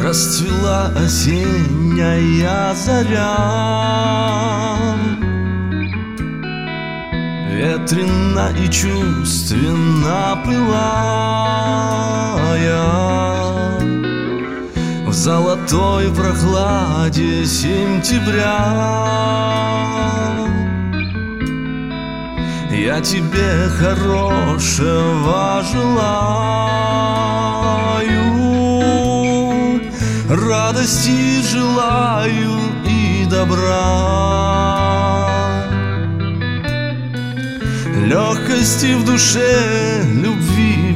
Расцвела осенняя заря, ветрена и чувственно пылая. В золотой прохладе сентября я тебе хорошего желаю, радости желаю и добра, легкости в душе, любви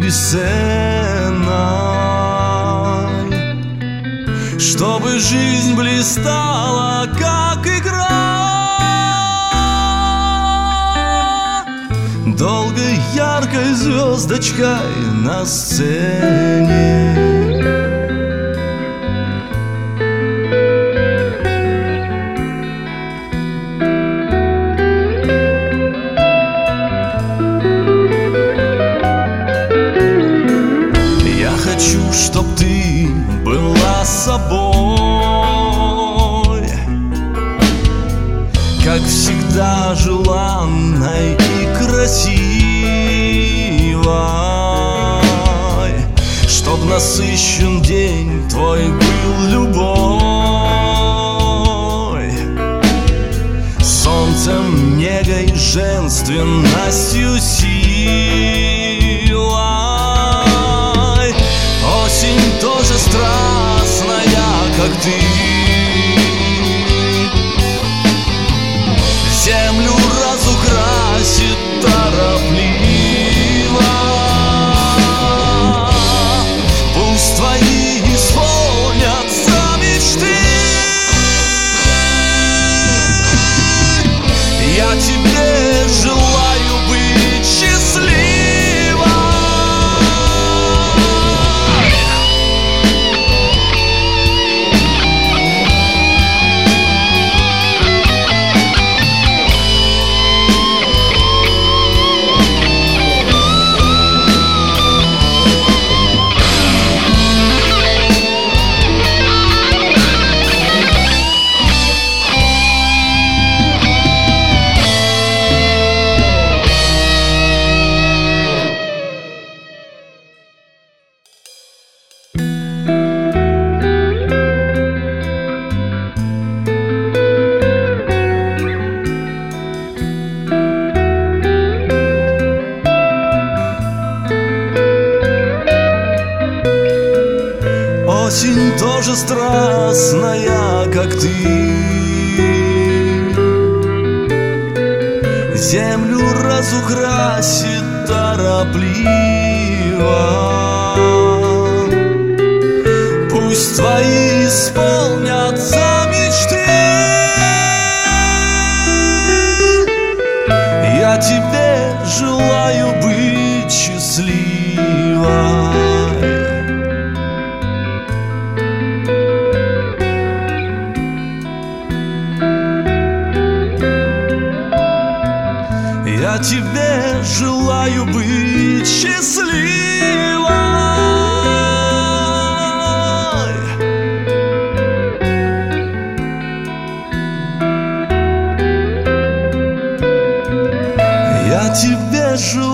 бесценной, чтобы жизнь блистала, как игра, долгой яркой звездочкой на сцене. Я хочу, чтоб ты была собой, как всегда желанной и красивой, чтоб насыщен день твой был любовь, солнцем, негой, женственностью, силой. Осень тоже страстная, как ты, землю разукрасит торопливо. Пусть твои исполнятся мечты. Я тебе желаю быть счастливой. Осень тоже страстная, как ты, землю разукрасит торопливо. Пусть твои исполнятся мечты. Я тебе желаю быть счастливой. Я тебе желаю быть счастливой. Я тебе желаю